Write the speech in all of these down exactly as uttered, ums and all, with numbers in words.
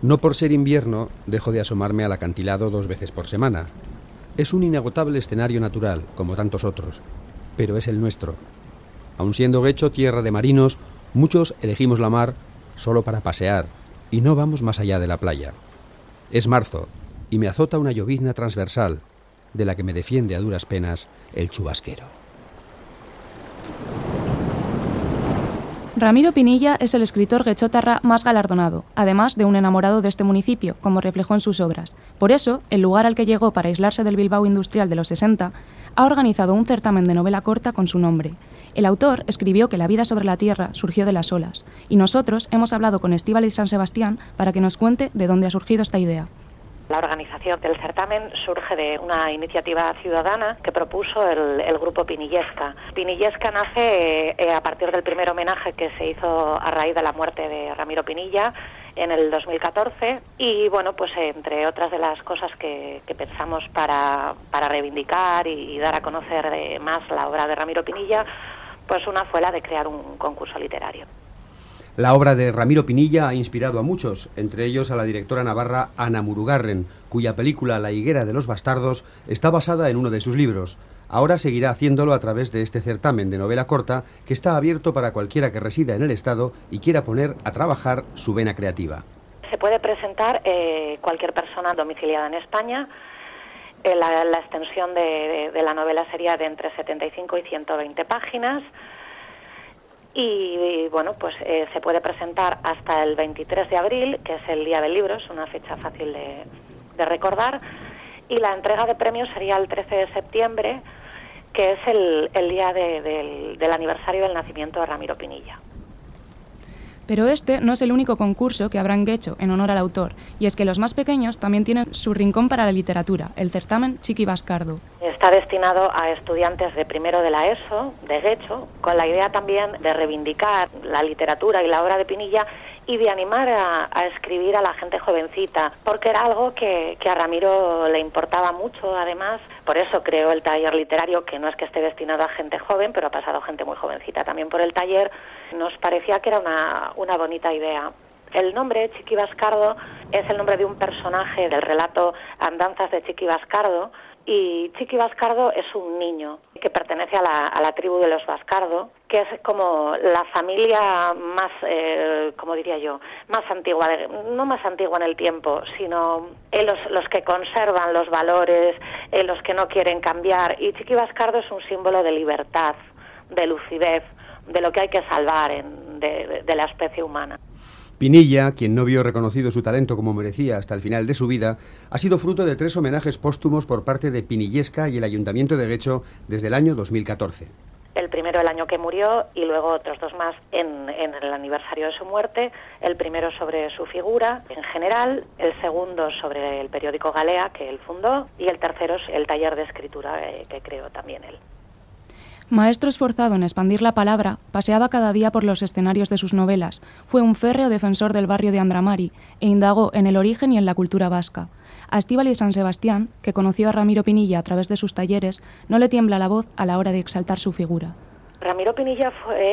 No por ser invierno, dejo de asomarme al acantilado dos veces por semana. Es un inagotable escenario natural, como tantos otros, pero es el nuestro. Aun siendo Guecho tierra de marinos, muchos elegimos la mar solo para pasear, y no vamos más allá de la playa. Es marzo, y me azota una llovizna transversal, de la que me defiende a duras penas el chubasquero. Ramiro Pinilla es el escritor guechotarra más galardonado, además de un enamorado de este municipio, como reflejó en sus obras. Por eso, el lugar al que llegó para aislarse del Bilbao industrial de los sesenta ha organizado un certamen de novela corta con su nombre. El autor escribió que la vida sobre la tierra surgió de las olas, y nosotros hemos hablado con Estíbaliz San Sebastián para que nos cuente de dónde ha surgido esta idea. La organización del certamen surge de una iniciativa ciudadana que propuso el, el grupo Pinillesca. Pinillesca nace eh, a partir del primer homenaje que se hizo a raíz de la muerte de Ramiro Pinilla en el dos mil catorce y bueno, pues entre otras de las cosas que, que pensamos para, para reivindicar y, y dar a conocer de más la obra de Ramiro Pinilla, pues una fue la de crear un concurso literario. La obra de Ramiro Pinilla ha inspirado a muchos, entre ellos a la directora navarra Ana Murugarren, cuya película La higuera de los bastardos está basada en uno de sus libros. Ahora seguirá haciéndolo a través de este certamen de novela corta que está abierto para cualquiera que resida en el Estado y quiera poner a trabajar su vena creativa. Se puede presentar eh, cualquier persona domiciliada en España. Eh, la, la extensión de, de, de la novela sería de entre setenta y cinco y ciento veinte páginas. Y, y bueno, pues eh, se puede presentar hasta el veintitrés de abril, que es el Día del Libro, es una fecha fácil de, de recordar, y la entrega de premios sería el trece de septiembre, que es el, el día de, del, del aniversario del nacimiento de Ramiro Pinilla. Pero este no es el único concurso que habrá en Guecho en honor al autor, y es que los más pequeños también tienen su rincón para la literatura, el certamen Txiki Baskardu. Está destinado a estudiantes de primero de la ESO, de Guecho, con la idea también de reivindicar la literatura y la obra de Pinilla y de animar a, a escribir a la gente jovencita, porque era algo que, que a Ramiro le importaba mucho, además. Por eso creó el taller literario, que no es que esté destinado a gente joven, pero ha pasado gente muy jovencita también por el taller. Nos parecía que era una, una bonita idea. El nombre, Txiki Baskardu, es el nombre de un personaje del relato Andanzas de Txiki Baskardu, y Txiki Baskardu es un niño que pertenece a la, a la tribu de los Baskardu, que es como la familia más, eh, como diría yo, más antigua, de, no más antigua en el tiempo, sino eh, los, los que conservan los valores, eh, los que no quieren cambiar. Y Txiki Baskardu es un símbolo de libertad, de lucidez, de lo que hay que salvar en, de, de, de la especie humana. Pinilla, quien no vio reconocido su talento como merecía hasta el final de su vida, ha sido fruto de tres homenajes póstumos por parte de Pinillesca y el Ayuntamiento de Guecho desde el año dos mil catorce. El primero el año que murió y luego otros dos más en, en el aniversario de su muerte. El primero sobre su figura en general, el segundo sobre el periódico Galea que él fundó y el tercero es el taller de escritura eh, que creó también él. Maestro esforzado en expandir la palabra, paseaba cada día por los escenarios de sus novelas, fue un férreo defensor del barrio de Andramari e indagó en el origen y en la cultura vasca. A Estíbaliz San Sebastián, que conoció a Ramiro Pinilla a través de sus talleres, no le tiembla la voz a la hora de exaltar su figura. Ramiro Pinilla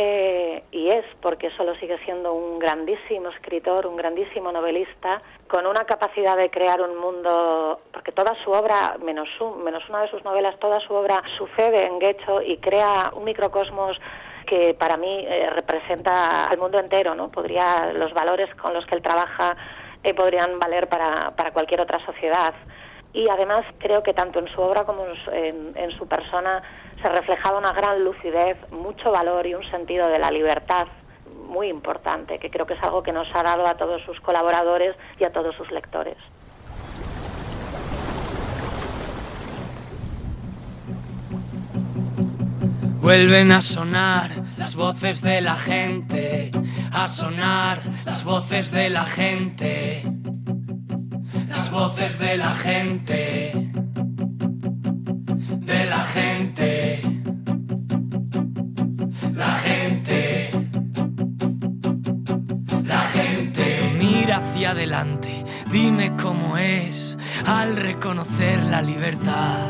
fue y es, porque solo sigue siendo un grandísimo escritor, un grandísimo novelista, con una capacidad de crear un mundo, porque toda su obra, menos, un, menos una de sus novelas, toda su obra sucede en Guecho y crea un microcosmos que para mí eh, representa al mundo entero, ¿no? Podría, los valores con los que él trabaja eh, podrían valer para, para cualquier otra sociedad. Y además creo que tanto en su obra como en, en su persona se reflejaba una gran lucidez, mucho valor y un sentido de la libertad muy importante, que creo que es algo que nos ha dado a todos sus colaboradores y a todos sus lectores. Vuelven a sonar las voces de la gente, a sonar las voces de la gente, las voces de la gente, de la gente, la gente, la gente. Mira hacia adelante, dime cómo es al reconocer la libertad.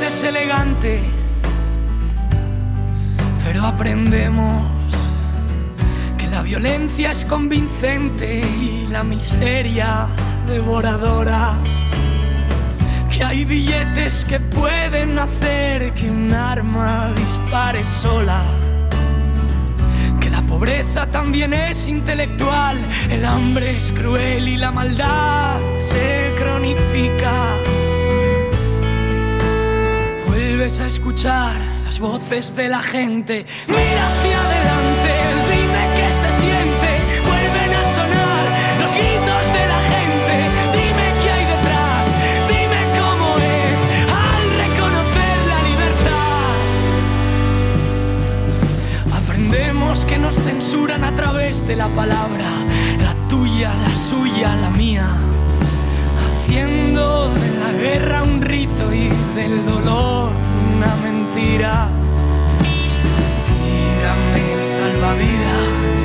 eres elegante, pero aprendemos que la violencia es convincente y la miseria devoradora, que hay billetes que pueden hacer que un arma dispare sola, que la pobreza también es intelectual, el hambre es cruel y la maldad se cronifica. Vuelves a escuchar las voces de la gente, mira hacia adelante, dime qué se siente. Vuelven a sonar los gritos de la gente, dime qué hay detrás, dime cómo es al reconocer la libertad. Aprendemos que nos censuran a través de la palabra, la tuya, la suya, la mía, haciendo de la guerra un rito y del dolor una mentira. Tírame el salvavidas,